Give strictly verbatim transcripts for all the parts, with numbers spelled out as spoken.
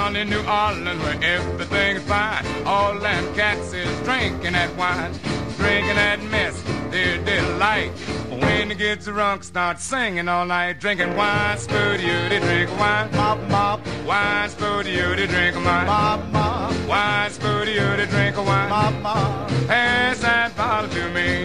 Down in New Orleans where everything's fine, all them cats is drinking that wine, drinking that mess, their delight. When they get drunk, start singing all night, drinking wine, spooty, they drink wine, mop, mop. Wine, spooty, they drink wine, mop, mop. Wine, spooty, they drink wine, mop, mop. Pass that bottle to me.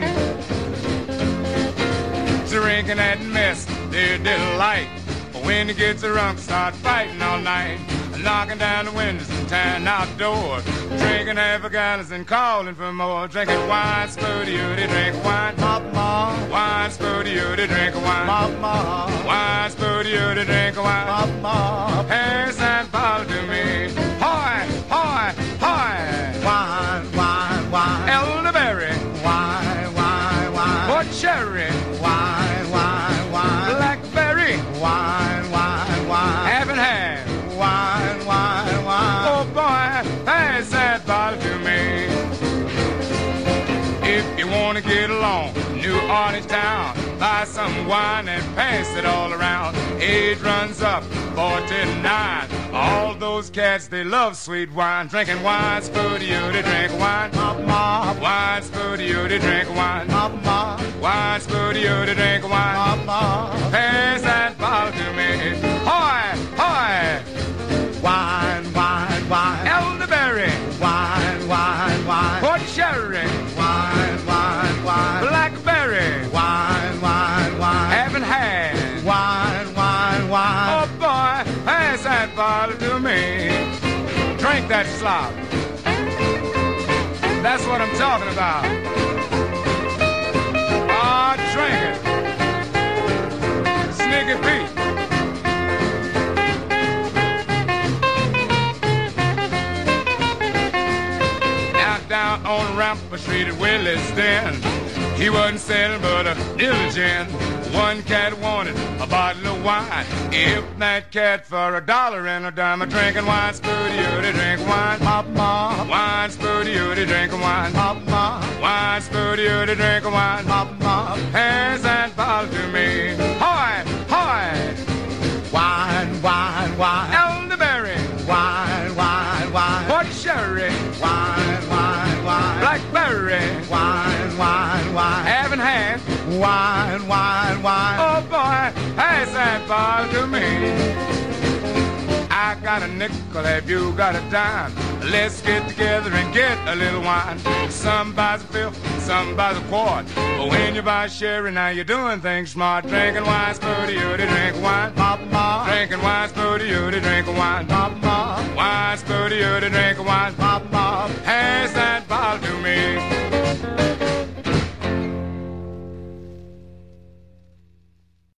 Drinking that mess, their delight. When they get drunk, start fighting all night, knocking down the windows and tearing out doors, drinking half a gallons and calling for more, drinking wine, spooty, they drink wine, mop, mop. Wine, spooty, they drink wine, mop, mop. Wine, spooty, they drink wine, mop, mop. Pass that bottle to me. Hoy, hoy, hoy. Wine, wine, wine. Elderberry. Wine, wine, wine. Or cherry. Wine, wine, wine. Blackberry. Wine, wine, wine. Haven't had. Wine, wine, wine. Oh boy, pass that bottle to me. If you want to get along, New Orleans town, buy some wine and pass it all around. Age runs up, forty-nine. All those cats, they love sweet wine. Drinking wine, spooty, they drink wine, mop, mop. Wine, spooty, they drink wine, mop, mop. Wine, spooty, they drink wine, mop, mop. Pass that bottle to me. Hoy, hoy. Wine, wine, wine. Elderberry. Wine, wine, wine. Port cherry. Wine, wine, wine. Blackberry. Wine, wine, wine. Haven't had. Wine, wine, wine. Oh boy, pass that bottle to me. Drink that slop. That's what I'm talking about. Ah, oh, drink it. Sneaky Pete. Down on Rampart Street at Willie's Den, he wasn't selling but a diligent. One cat wanted a bottle of wine. If that cat for a dollar and a dime, a drinking wine, spooty, they drink wine, mop, mop. Wine, spooty, they drink wine, mop, mop. Wine, spooty, they drink wine, mop, mop. Pass that bottle to me. Hoy, hoy. Wine, wine, wine. Elderberry. Wine, wine, wine. Port cherry. Wine, wine, wine. Blackberry. Wine, wine, wine. Haven't had. Wine, wine, wine. Oh boy, pass that bottle to me. I got a nickel, have you got a dime? Let's get together and get a little wine. Some buys a fifth, some buys a quart. But when you buy sherry, now you're doing things smart. Drinking wine, spooty, you to drink wine, pop, pop. Drinking wine, spooty, you to drink wine, pop, pop. Wine, spooty, you to drink wine, pop, pop.